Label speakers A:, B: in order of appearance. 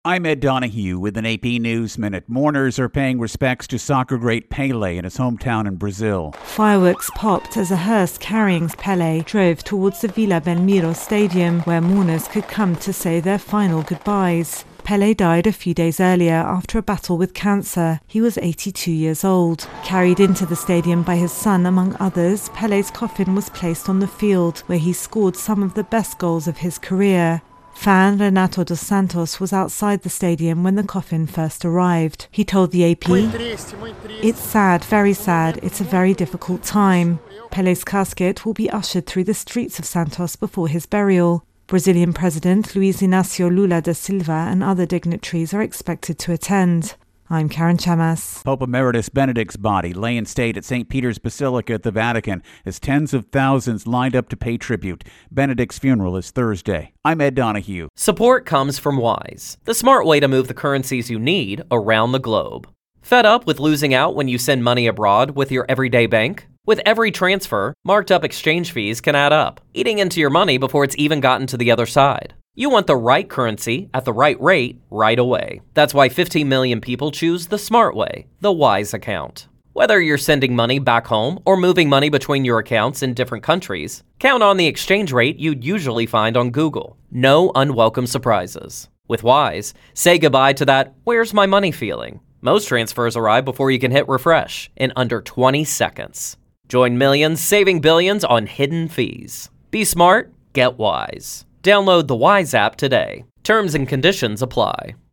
A: I'm Ed Donahue with an AP News Minute. Mourners are paying respects to soccer great Pelé in his hometown in Brazil.
B: Fireworks popped as a hearse carrying Pelé drove towards the Vila Belmiro Stadium, where mourners could come to say their final goodbyes. Pelé died a few days earlier after a battle with cancer. He was 82 years old. Carried into the stadium by his son, among others, Pelé's coffin was placed on the field, where he scored some of the best goals of his career. Fan Renato dos Santos was outside the stadium when the coffin first arrived. He told the AP, "It's sad, very sad. It's a very difficult time." Pelé's casket will be ushered through the streets of Santos before his burial. Brazilian President Luiz Inácio Lula da Silva and other dignitaries are expected to attend. I'm Karen Chamas.
A: Pope Emeritus Benedict's body lay in state at St. Peter's Basilica at the Vatican as tens of thousands lined up to pay tribute. Benedict's funeral is Thursday. I'm Ed Donahue.
C: Support comes from Wise, the smart way to move the currencies you need around the globe. Fed up with losing out when you send money abroad with your everyday bank? With every transfer, marked up exchange fees can add up, eating into your money before it's even gotten to the other side. You want the right currency at the right rate right away. That's why 15 million people choose the smart way, the Wise account. Whether you're sending money back home or moving money between your accounts in different countries, count on the exchange rate you'd usually find on Google. No unwelcome surprises. With Wise, say goodbye to that "where's my money" feeling. Most transfers arrive before you can hit refresh in under 20 seconds. Join millions saving billions on hidden fees. Be smart, get Wise. Download the Wise app today. Terms and conditions apply.